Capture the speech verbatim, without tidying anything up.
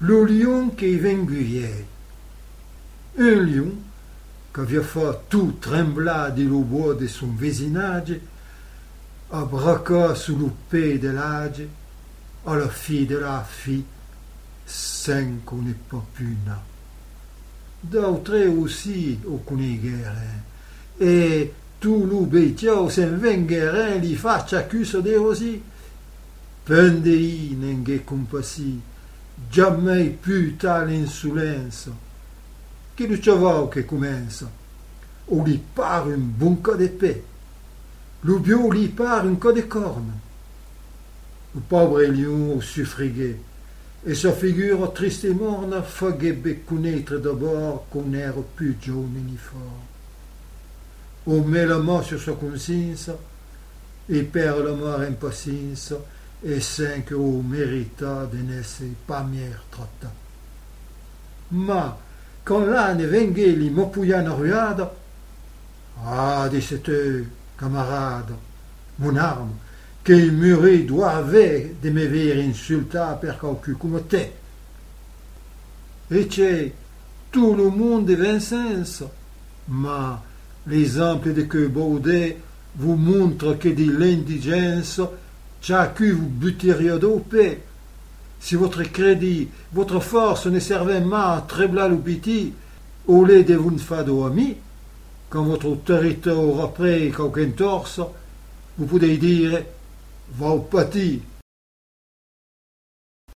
le lion qui venguyait. Un lion qui avait fait tout trembler de le bois de son voisinage, a braqué sous le pied de l'âge à la fille de la fille, sans qu'on n'ait pas pu naître. D'autres aussi au connaît guérin, et tout le bêtio s'en venguerin li faccia accuse de aussi. Pendei n'enghe compassi, jamais più tale insolenza, che lo ciavao che commence, o li pare un bon cas d'épée, le bio li pare un cas de corne. Le pauvre lion suffrigué, et sa figure triste et morne faguebbe connaître d'abord qu'on n'era plus jaune ni fort. On met la main sur sa conscience, et perd la mort impatience, et sans qu'on mérita de n'être pas mieux traité. Mais, quand l'âne venguait li m'appuyant en ruade, ah, disait-il, camarade, mon arme, qu'il mûrit doivait de me ver insulter per calcul comme te. Et c'è tout le monde de Vincennes, mais l'exemple de que Baudet vous montre que de l'indigence, chacun vous buteria d'opé. Si votre crédit, votre force ne servait pas à treblar le petit, au lieu de vous faire amis, quand votre autorité aura pris quelqu'un torse, vous pouvez dire, va au pâtis,